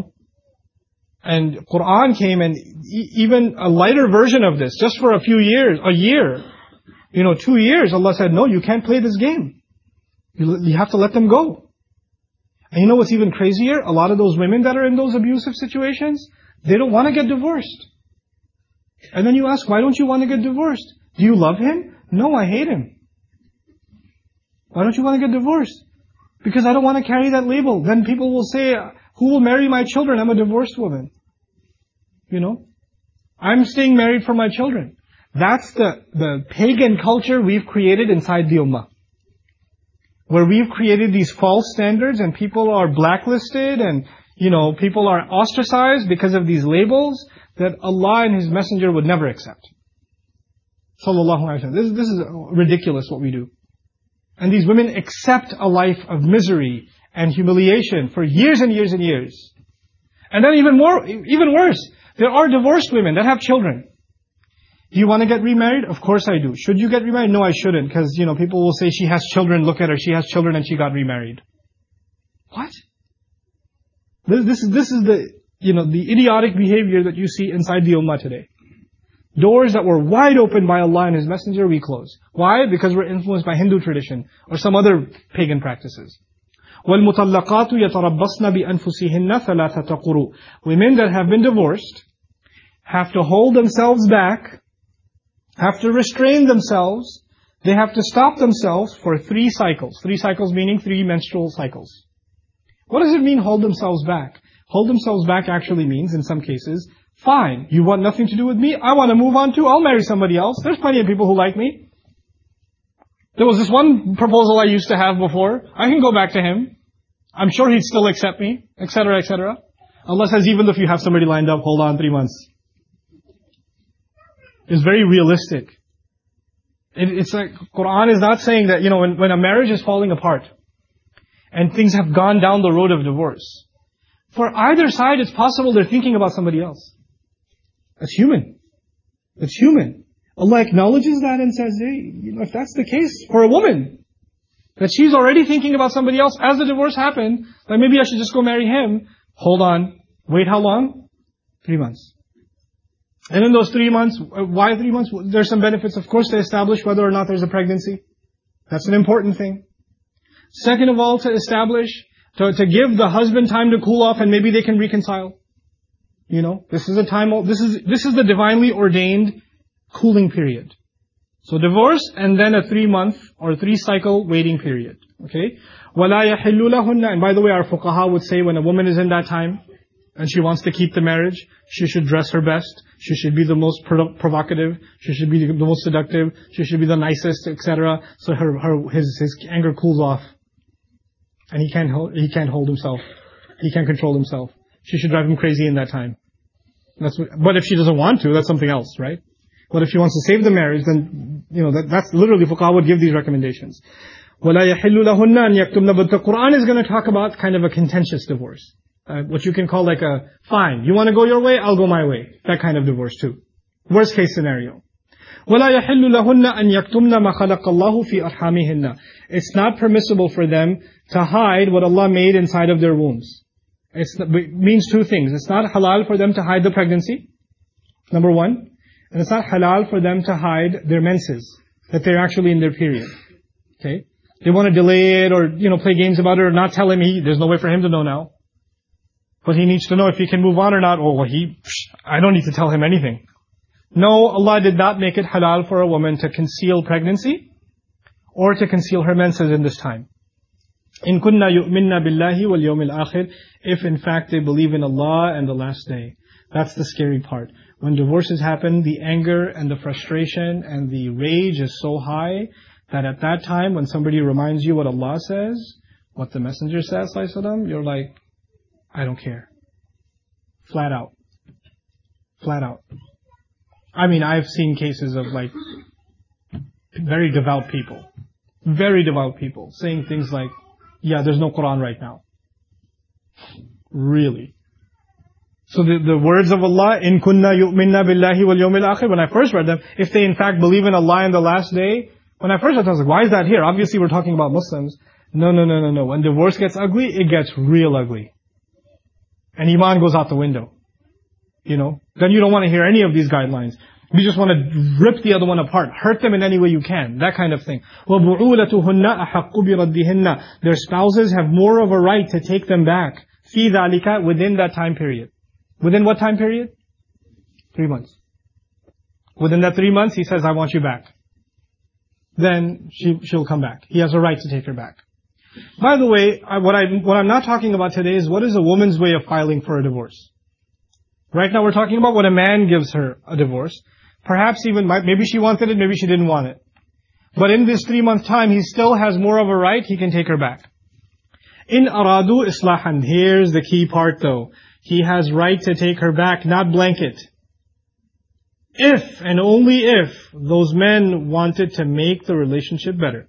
And Quran came, and even a lighter version of this, just for a year, 2 years, Allah said, no, you can't play this game. You have to let them go. And you know what's even crazier? A lot of those women that are in those abusive situations, they don't want to get divorced. And then you ask, why don't you want to get divorced? Do you love him? No, I hate him. Why don't you want to get divorced? Because I don't want to carry that label. Then people will say, who will marry my children? I'm a divorced woman. I'm staying married for my children. That's the pagan culture we've created inside the ummah. Where we've created these false standards, and people are blacklisted, and people are ostracized because of these labels that Allah and His Messenger would never accept. Sallallahu Alaihi Wasallam. This is ridiculous what we do. And these women accept a life of misery and humiliation for years and years and years. And then even worse, there are divorced women that have children. Do you want to get remarried? Of course I do. Should you get remarried? No, I shouldn't, because people will say she has children. Look at her, she has children and she got remarried. What? This is the the idiotic behavior that you see inside the ummah today. Doors that were wide open by Allah and His Messenger, we close. Why? Because we're influenced by Hindu tradition or some other pagan practices. وَالْمُطَلَّقَاتُ يَتَرَبَّصْنَ بِأَنفُسِهِنَّ ثَلَاثَةَ قُرُوءٍ. Women that have been divorced have to hold themselves back, have to restrain themselves, they have to stop themselves for 3 cycles. 3 cycles meaning 3 menstrual cycles. What does it mean, hold themselves back? Hold themselves back actually means, in some cases, fine, you want nothing to do with me, I want to move on too, I'll marry somebody else. There's plenty of people who like me. There was this one proposal I used to have before, I can go back to him. I'm sure he'd still accept me, etc., etc. Allah says, even if you have somebody lined up, hold on 3 months. It's very realistic. It's like, Quran is not saying that, when a marriage is falling apart, and things have gone down the road of divorce, for either side it's possible they're thinking about somebody else. That's human. It's human. Allah acknowledges that and says, hey, if that's the case for a woman, that she's already thinking about somebody else as the divorce happened, then maybe I should just go marry him. Hold on. Wait how long? 3 months. And in those 3 months, why 3 months? There's some benefits, of course, to establish whether or not there's a pregnancy. That's an important thing. Second of all, to establish, to give the husband time to cool off, and maybe they can reconcile. This is a time, this is the divinely ordained cooling period. So divorce, and then a 3-month or 3-cycle waiting period. Okay? وَلَا يَحِلُّ لَهُنَّ. And by the way, our fuqaha would say when a woman is in that time, and she wants to keep the marriage, she should dress her best, she should be the most provocative, she should be the most seductive, she should be the nicest, etc. So his anger cools off. And he can't hold himself. He can't control himself. She should drive him crazy in that time. But if she doesn't want to, that's something else, right? But if she wants to save the marriage, then, that's literally, fuqaha would give these recommendations. وَلَا يَحِلُّ لَهُنَّ أَنْ يَكْتُمْنَ. But the Quran is going to talk about kind of a contentious divorce. What you can call like a, fine, you want to go your way, I'll go my way. That kind of divorce too. Worst case scenario. وَلَا يَحِلُّ لَهُنَّ أَنْ يَكْتُمْنَ مَا خَلَقَ اللَّهُ فِي أَرْحَامِهِنَّ. It's not permissible for them to hide what Allah made inside of their wombs. It means 2 things. It's not halal for them to hide the pregnancy, number 1. And it's not halal for them to hide their menses, that they're actually in their period. Okay? They want to delay it or, play games about it or not tell him. There's no way for him to know now. But he needs to know if he can move on or not. I don't need to tell him anything. No, Allah did not make it halal for a woman to conceal pregnancy or to conceal her menses in this time. إِن كُنَّا يُؤْمِنَّا بِاللَّهِ وَالْيَوْمِ الْآخِرِ. If in fact they believe in Allah and the last day. That's the scary part. When divorces happen, the anger and the frustration and the rage is so high that at that time when somebody reminds you what Allah says, what the Messenger says, you're like, I don't care. Flat out. Flat out. I mean, I've seen cases of very devout people Very devout people saying things like, yeah, there's no Quran right now. Really? So the words of Allah, in kunna yu'minna billahi wal yawmil akhir, when I first read them, if they in fact believe in Allah and the last day, when I first read them, I was like, why is that here? Obviously we're talking about Muslims. No. When divorce gets ugly, it gets real ugly. And Iman goes out the window. Then you don't want to hear any of these guidelines. You just want to rip the other one apart. Hurt them in any way you can. That kind of thing. وَبُعُولَتُهُنَّ أَحَقُّ بِرَدِّهِنَّ Their spouses have more of a right to take them back. فِي ذَلِكَ Within that time period. Within what time period? 3 months. Within that 3 months, he says, I want you back. Then she'll come back. He has a right to take her back. By the way, what I'm not talking about today is what is a woman's way of filing for a divorce. Right now we're talking about what a man gives her a divorce. Perhaps even, maybe she wanted it, maybe she didn't want it. But in this 3-month time, he still has more of a right, he can take her back. In aradu islahan, here's the key part though. He has right to take her back, not blanket. If, and only if, those men wanted to make the relationship better.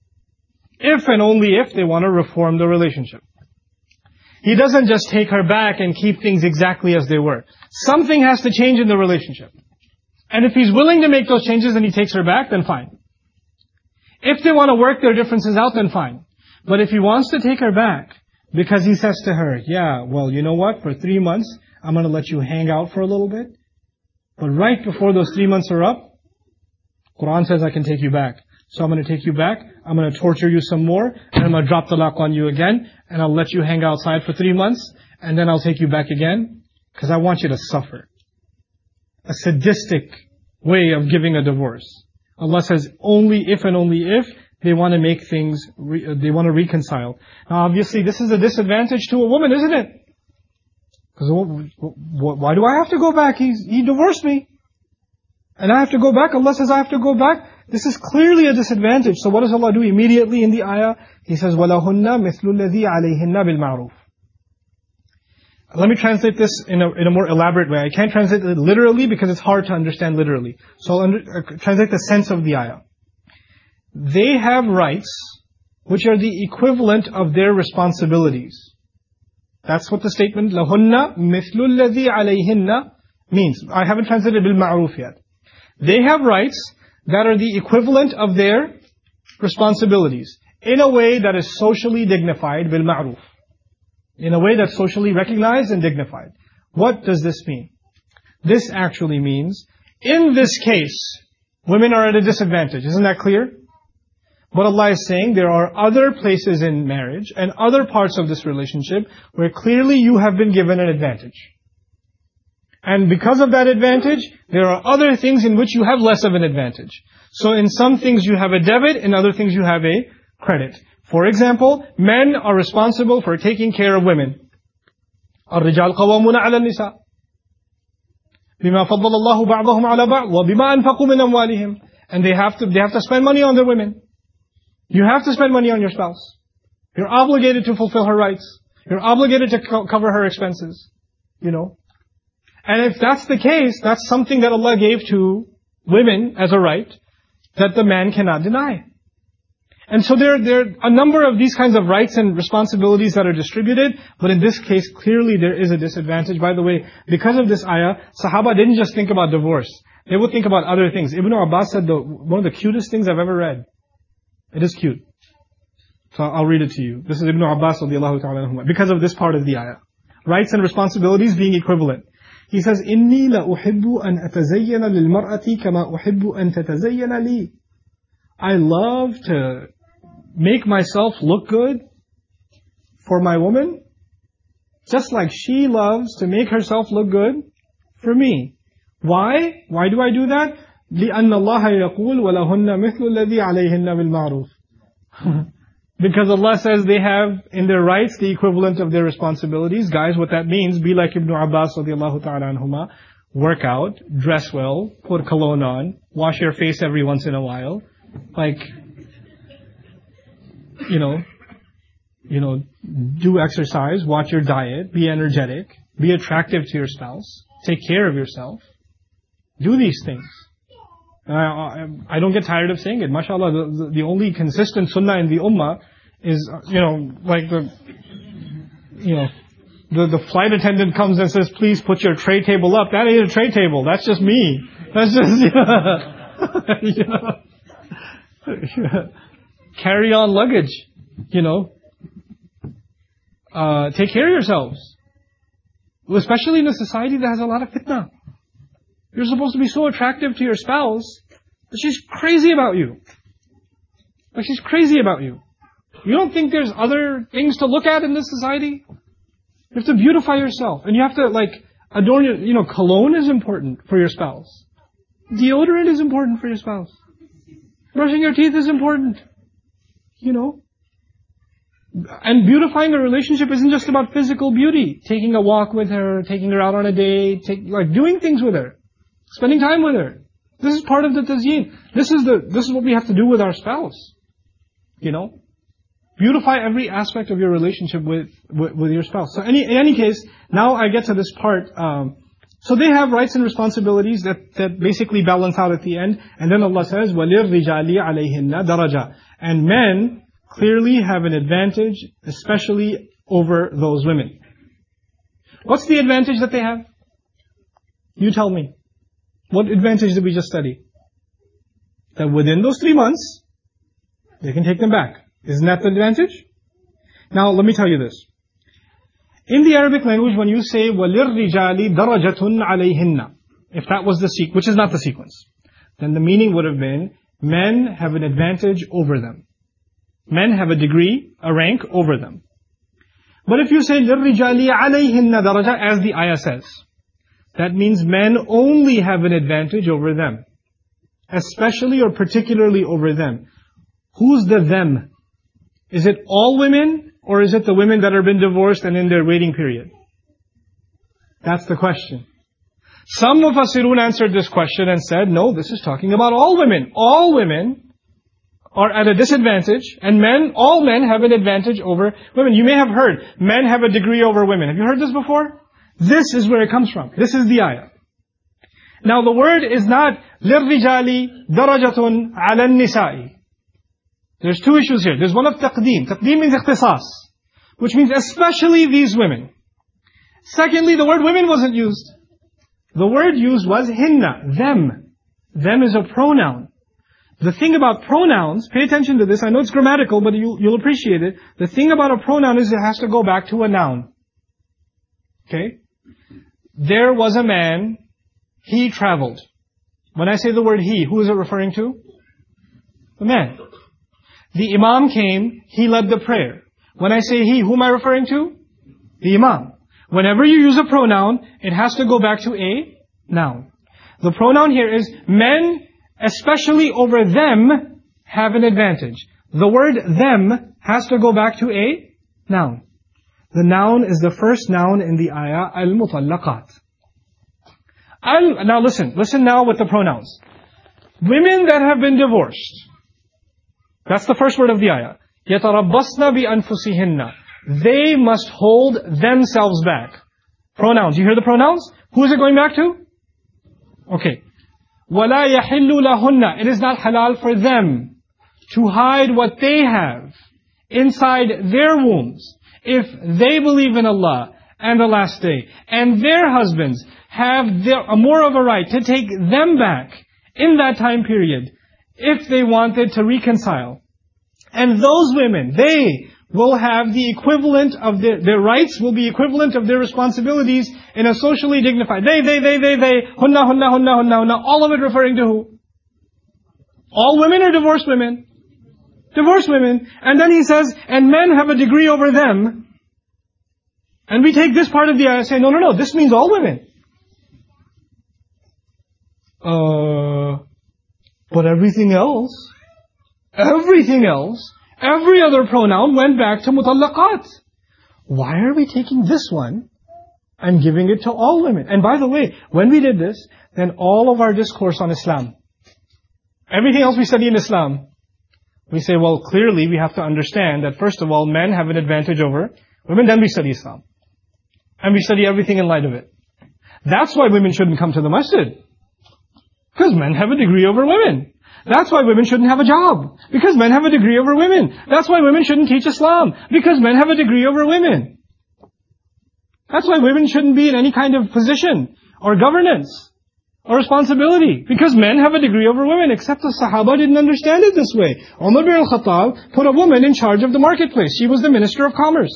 If and only if they want to reform the relationship. He doesn't just take her back and keep things exactly as they were. Something has to change in the relationship. And if he's willing to make those changes and he takes her back, then fine. If they want to work their differences out, then fine. But if he wants to take her back, because he says to her, yeah, well, you know what, for 3 months, I'm going to let you hang out for a little bit. But right before those 3 months are up, Quran says I can take you back. So I'm going to take you back, I'm going to torture you some more, and I'm going to drop the talaq on you again, and I'll let you hang outside for 3 months, and then I'll take you back again, because I want you to suffer. A sadistic way of giving a divorce. Allah says only if and only if they want to make things, they want to reconcile. Now obviously this is a disadvantage to a woman, isn't it? Because why do I have to go back? He divorced me. And I have to go back. Allah says I have to go back. This is clearly a disadvantage. So what does Allah do immediately in the ayah? He says, وَلَهُنَّ مِثْلُ الَّذِي عَلَيْهِنَّ بِالْمَعْرُوفِ. Let me translate this in a more elaborate way. I can't translate it literally because it's hard to understand literally. So I'll translate the sense of the ayah. They have rights which are the equivalent of their responsibilities. That's what the statement, لَهُنَّ مِثْلُ الَّذِي عَلَيْهِنَّ means. I haven't translated bil-ma'ruf yet. They have rights that are the equivalent of their responsibilities in a way that is socially dignified, bil-ma'ruf. In a way that's socially recognized and dignified. What does this mean? This actually means, in this case, women are at a disadvantage. Isn't that clear? What Allah is saying, there are other places in marriage and other parts of this relationship where clearly you have been given an advantage. And because of that advantage, there are other things in which you have less of an advantage. So in some things you have a debit, in other things you have a credit. For example, men are responsible for taking care of women. الرجال قوامون على النساء بما فضل الله بعضهم على بعض وبما أنفقوا من أموالهم. And they have to spend money on their women. You have to spend money on your spouse. You're obligated to fulfill her rights. You're obligated to cover her expenses. And if that's the case, that's something that Allah gave to women as a right that the man cannot deny. And so there are a number of these kinds of rights and responsibilities that are distributed, but in this case, clearly there is a disadvantage. By the way, because of this ayah, Sahaba didn't just think about divorce. They would think about other things. Ibn Abbas said one of the cutest things I've ever read. It is cute. So I'll read it to you. This is Ibn Abbas radiallahu ta'ala anhuma, because of this part of the ayah. Rights and responsibilities being equivalent. He says, إِنِّي لَأُحِبُّ أَنْ أَتَزَيَّنَ لِلْمَرْأَةِ كَمَا أُحِبُّ أَنْ تَتَزَيَّنَ لِي. I love to make myself look good for my woman, just like she loves to make herself look good for me. Why? Why do I do that? لِأَنَّ اللَّهَ يَقُولُ وَلَهُنَّ مِثْلُ الَّذِي عَلَيْهِنَّ بِالْمَعْرُوفِ. Because Allah says they have in their rights the equivalent of their responsibilities. Guys, what that means, be like Ibn Abbas radiallahu ta'ala anhuma, work out, dress well, put cologne on, wash your face every once in a while, do exercise, watch your diet, be energetic, be attractive to your spouse, take care of yourself. Do these things. I don't get tired of saying it. MashaAllah, the only consistent sunnah in the ummah is, like the flight attendant comes and says, please put your tray table up. That ain't a tray table. That's just me. That's just, carry on luggage, take care of yourselves. Especially in a society that has a lot of fitna. You're supposed to be so attractive to your spouse that she's crazy about you. Like she's crazy about you. You don't think there's other things to look at in this society? You have to beautify yourself. And you have to adorn your, cologne is important for your spouse. Deodorant is important for your spouse. Brushing your teeth is important. And beautifying a relationship isn't just about physical beauty. Taking a walk with her, taking her out on a date, doing things with her. Spending time with her. This is part of the tazyeen. This is what we have to do with our spouse. Beautify every aspect of your relationship with your spouse. So in any case, now I get to this part. So they have rights and responsibilities that basically balance out at the end. And then Allah says, وَلِلْرِجَالِ عَلَيْهِنَّ دَرَجَةً. And men clearly have an advantage, especially over those women. What's the advantage that they have? You tell me. What advantage did we just study? That within those 3 months, they can take them back. Isn't that the advantage? Now, let me tell you this. In the Arabic language, when you say وَلِلْرِجَالِ دَرَجَةٌ عَلَيْهِنَّ, if that was the sequence, which is not the sequence, then the meaning would have been, men have an advantage over them. Men have a degree, a rank over them. But if you say لِلْرِجَالِ عَلَيْهِنَّ دَرَجَةٌ, as the ayah says, that means men only have an advantage over them. Especially or particularly over them. Who's the them? Is it all women, or is it the women that have been divorced and in their waiting period? That's the question. Some Mufassirun answered this question and said, no, this is talking about all women. All women are at a disadvantage, and all men have an advantage over women. You may have heard, men have a degree over women. Have you heard this before? This is where it comes from. This is the ayah. Now the word is not لِلْرِجَالِ دَرَجَةٌ عَلَى النِّسَاءِ. There's two issues here. There's one of taqdeem. Taqdeem means ikhtisas, which means especially these women. Secondly, the word women wasn't used. The word used was hinna, them. Them is a pronoun. The thing about pronouns, pay attention to this, I know it's grammatical, but you'll appreciate it. The thing about a pronoun is it has to go back to a noun. Okay? There was a man, he traveled. When I say the word he, who is it referring to? The man. The imam came, he led the prayer. When I say he, who am I referring to? The imam. Whenever you use a pronoun, it has to go back to a noun. The pronoun here is men, especially over them, have an advantage. The word them has to go back to a noun. The noun is the first noun in the ayah, al-mutallaqat. Now listen now with the pronouns. Women that have been divorced. That's the first word of the ayah. يَتَرَبَّصْنَ بِأَنفُسِهِنَّ. They must hold themselves back. Pronouns. You hear the pronouns? Who is it going back to? Okay. وَلَا يَحِلُّ لَهُنَّ. It is not halal for them to hide what they have inside their wombs if they believe in Allah and the last day. And their husbands have more of a right to take them back in that time period if they wanted to reconcile. And those women, they will have the equivalent of their rights will be equivalent of their responsibilities in a socially dignified. They, hunna, all of it referring to who? All women or divorced women? Divorced women. And then he says, and men have a degree over them. And we take this part of the ayah and say, no, this means all women. But everything else, every other pronoun went back to mutallaqat. Why are we taking this one and giving it to all women? And by the way, when we did this, then all of our discourse on Islam, everything else we study in Islam, we say, well, clearly we have to understand that first of all, men have an advantage over women, then we study Islam. And we study everything in light of it. That's why women shouldn't come to the masjid. Because men have a degree over women. That's why women shouldn't have a job. Because men have a degree over women. That's why women shouldn't teach Islam. Because men have a degree over women. That's why women shouldn't be in any kind of position or governance or responsibility. Because men have a degree over women. Except the Sahaba didn't understand it this way. Umar bin al-Khattab put a woman in charge of the marketplace. She was the Minister of Commerce.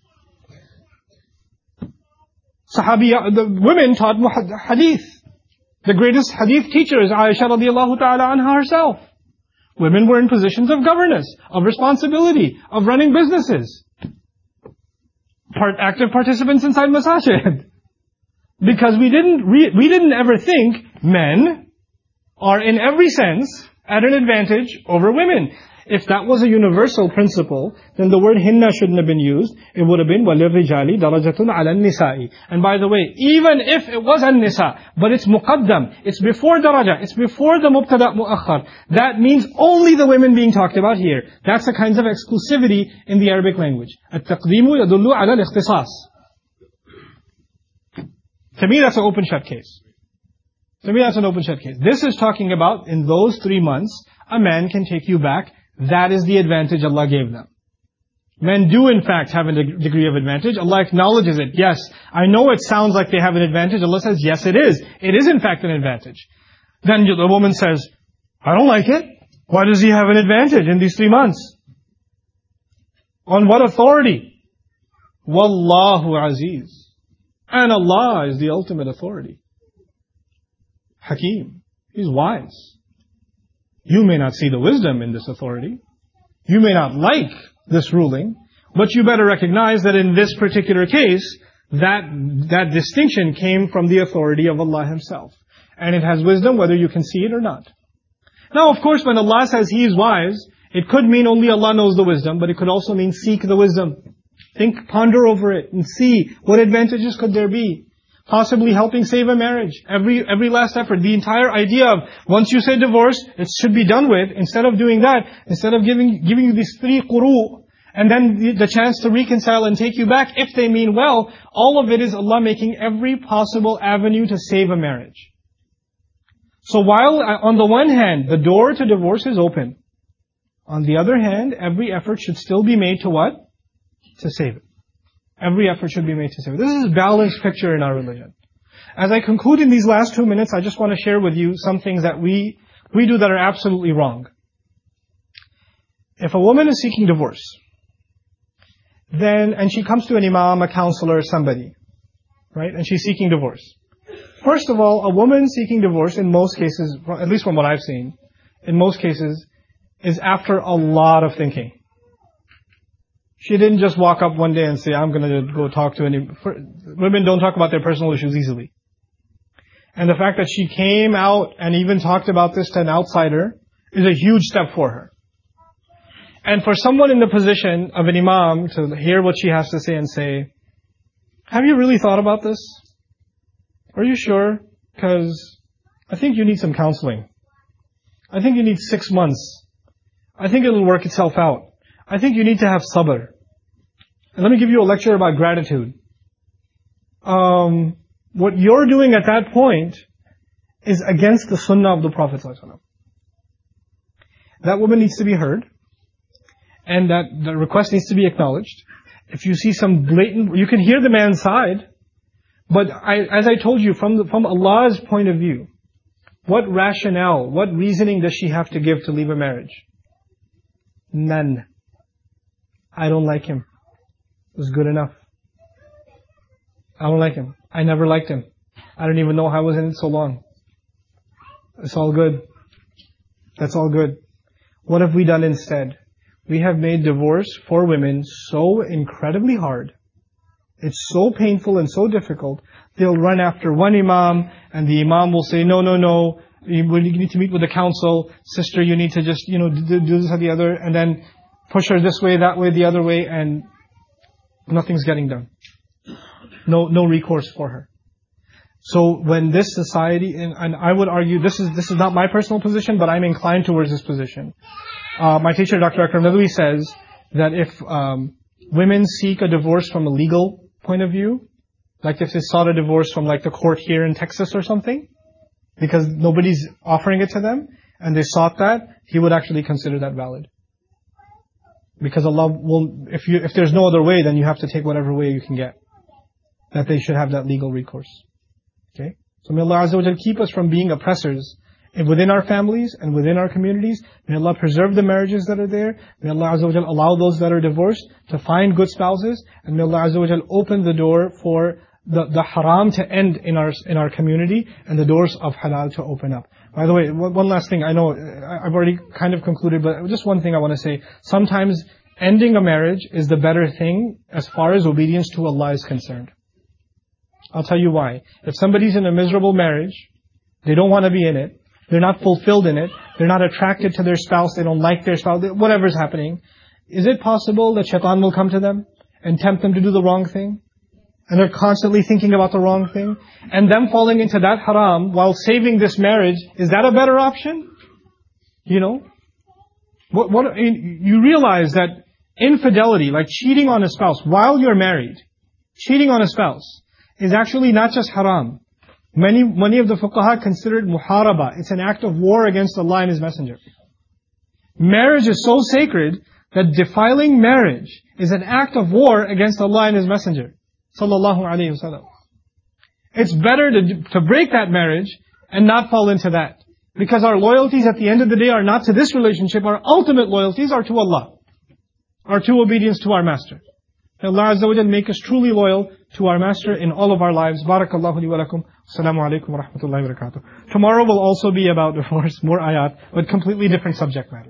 The women taught hadith. The greatest hadith teacher is Aisha radiallahu ta'ala anha herself. Women were in positions of governance, of responsibility, of running businesses. Active participants inside masajid. Because we didn't ever think men are in every sense at an advantage over women. If that was a universal principle, then the word hinna shouldn't have been used. It would have been وَلِلرِّجَالِ دَرَجَةٌ عَلَى النِّسَاءِ. And by the way, even if it was an-nisa, but it's muqaddam, it's before daraja, it's before the mubtada mu'akhar, that means only the women being talked about here. That's a kind of exclusivity in the Arabic language. التقديم يدل على الاختصاص. To me, that's an open-shut case. This is talking about, in those 3 months, a man can take you back. That is the advantage Allah gave them. Men do in fact have a degree of advantage. Allah acknowledges it. Yes, I know it sounds like they have an advantage. Allah says, yes it is. It is in fact an advantage. Then the woman says, I don't like it. Why does he have an advantage in these 3 months? On what authority? Wallahu Aziz. And Allah is the ultimate authority. Hakim. He's wise. You may not see the wisdom in this authority. You may not like this ruling. But you better recognize that in this particular case, that distinction came from the authority of Allah Himself. And it has wisdom whether you can see it or not. Now, of course, when Allah says He is wise, it could mean only Allah knows the wisdom, but it could also mean seek the wisdom. Think, ponder over it, and see what advantages could there be. Possibly helping save a marriage. Every last effort. The entire idea of, once you say divorce, it should be done with. Instead of doing that, instead of giving you these 3 quru, and then the chance to reconcile and take you back, if they mean well, all of it is Allah making every possible avenue to save a marriage. So while, on the one hand, the door to divorce is open, on the other hand, every effort should still be made to what? To save it. Every effort should be made to save it. This is a balanced picture in our religion. As I conclude in these last 2 minutes, I just want to share with you some things that we do that are absolutely wrong. If a woman is seeking divorce, and she comes to an imam, a counselor, somebody, right, and she's seeking divorce. First of all, a woman seeking divorce, in most cases, at least from what I've seen, in most cases, is after a lot of thinking. She didn't just walk up one day and say, I'm going to go talk to women don't talk about their personal issues easily. And the fact that she came out and even talked about this to an outsider is a huge step for her. And for someone in the position of an imam to hear what she has to say and say, have you really thought about this? Are you sure? Because I think you need some counseling. I think you need 6 months. I think it'll work itself out. I think you need to have sabr. And let me give you a lecture about gratitude. What you're doing at that point is against the sunnah of the Prophet ﷺ. That woman needs to be heard. And that the request needs to be acknowledged. If you see some blatant, you can hear the man's side. But as I told you, from Allah's point of view, what rationale, what reasoning does she have to give to leave a marriage? None. I don't like him. It was good enough. I don't like him. I never liked him. I don't even know how I was in it so long. It's all good. That's all good. What have we done instead? We have made divorce for women so incredibly hard. It's so painful and so difficult. They'll run after one imam, and the imam will say, no. You need to meet with the council. Sister, you need to just, do this or the other, and then push her this way, that way, the other way, and nothing's getting done. No recourse for her. So when this society, and I would argue, this is not my personal position, but I'm inclined towards this position. My teacher, Dr. Akram Nadwi, says that if women seek a divorce from a legal point of view, like if they sought a divorce from like the court here in Texas or something, because nobody's offering it to them, and they sought that, He would actually consider that valid. Because Allah will, if there's no other way, then you have to take whatever way you can get. That they should have that legal recourse. Okay? So may Allah Azza wa Jal keep us from being oppressors within our families and within our communities. May Allah preserve the marriages that are there. May Allah Azza wa Jal allow those that are divorced to find good spouses. And may Allah Azza wa Jal open the door for the haram to end in our community and the doors of halal to open up. By the way, one last thing. I know I've already kind of concluded, but just one thing I want to say. Sometimes ending a marriage is the better thing as far as obedience to Allah is concerned. I'll tell you why. If somebody's in a miserable marriage, they don't want to be in it, they're not fulfilled in it, they're not attracted to their spouse, they don't like their spouse, whatever's happening, is it possible that shaitan will come to them and tempt them to do the wrong thing? And they're constantly thinking about the wrong thing? And them falling into that haram while saving this marriage, is that a better option? You know? You realize that infidelity, like cheating on a spouse while you're married, cheating on a spouse, is actually not just haram. Many of the fuqaha considered muharaba. It's an act of war against Allah and His Messenger. Marriage is so sacred that defiling marriage is an act of war against Allah and His Messenger. Sallallahu alayhi wa sallam. It's better to break that marriage and not fall into that. Because our loyalties at the end of the day are not to this relationship. Our ultimate loyalties are to Allah. Our true obedience to our Master. May Allah Azza wa Jal make us truly loyal to our Master in all of our lives. Barakallahu li wa lakum. Assalamu alaikum wa rahmatullahi wa barakatuh. Tomorrow will also be about divorce, more ayat, but completely different subject matter.